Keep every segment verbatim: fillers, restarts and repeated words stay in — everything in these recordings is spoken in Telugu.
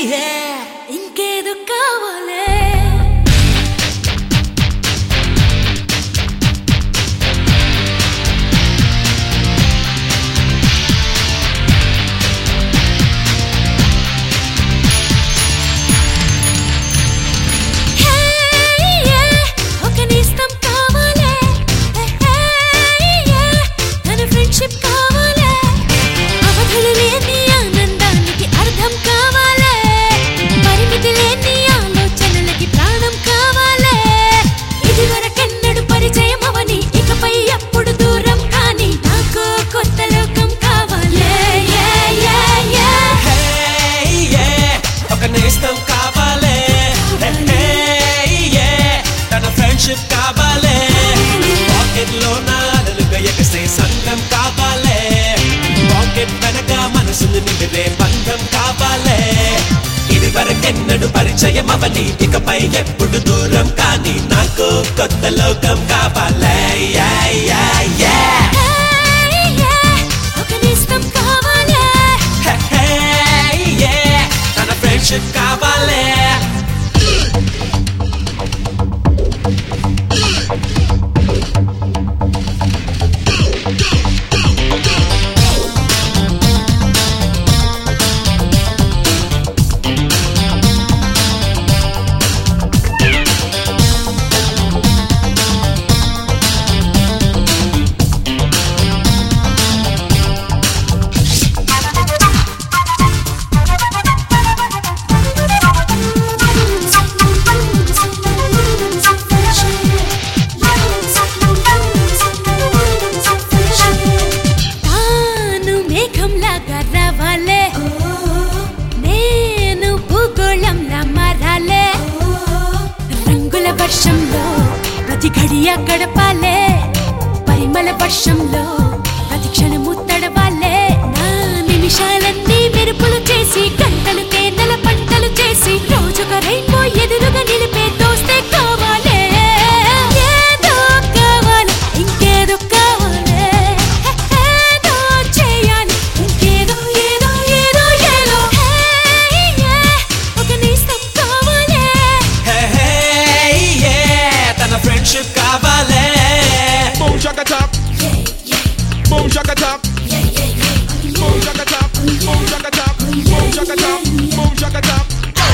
ఇంకేదో కావాలే ఇదివరకెన్నడు పరిచయం అవని ఇకపై ఎప్పుడు దూరం కానీ నాకు కొత్త లోకం కావాలే తన ఫ్రెండ్షిప్ కావాలే వర్షంలో ప్రతి ఘడియ గడపాలే పరిమళ వర్షంలో ప్రతి క్షణము తడవాలే నా నిమిషాలన్నీ మెరుపులు చేసి గంటలు తేనెల పంటలు చేసి రోజుగా రెయిన్బో ఎదురుగా నిలిపే దోస్తే కావాలే ఏదో కావాలి ఇంకేదో కావాలే ఏదో చేయాలి ఇంకేదో ఏదో ఏదో ఏదో ఒక నేస్తం కావాలే friendship కావాలే boom shaka top boom shaka top boom shaka top boom shaka top boom shaka top boom shaka top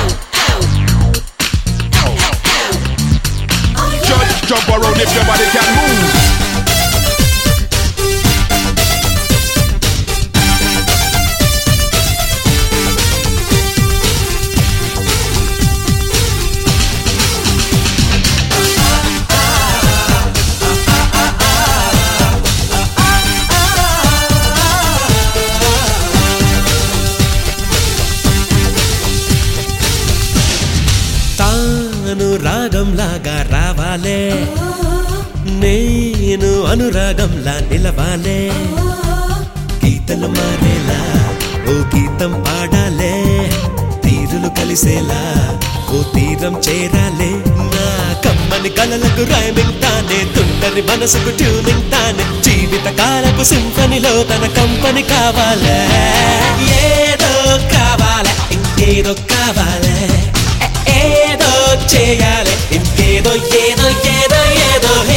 just jump around if your body can move. తాను రాగంలాగా రావాలే నేను అనురాగంలా నిలవాలే గీతలు మారేలా ఓ గీతం పాడాలే తీరులు కలిసేలా ఓ తీరం చేరాలే నా కమ్మని కలలకు రైమింగ్ తానే తుంటరి మనసుకు ట్యూనింగ్ తానే జీవిత కాలపు సింఫనీలో తన కంపెనీ కావాలే ఏదో కావాలే ఇంకేదో కావాలే ఏదో చేయాలి ఇంకేదో ఏదో ఏదో ఏదో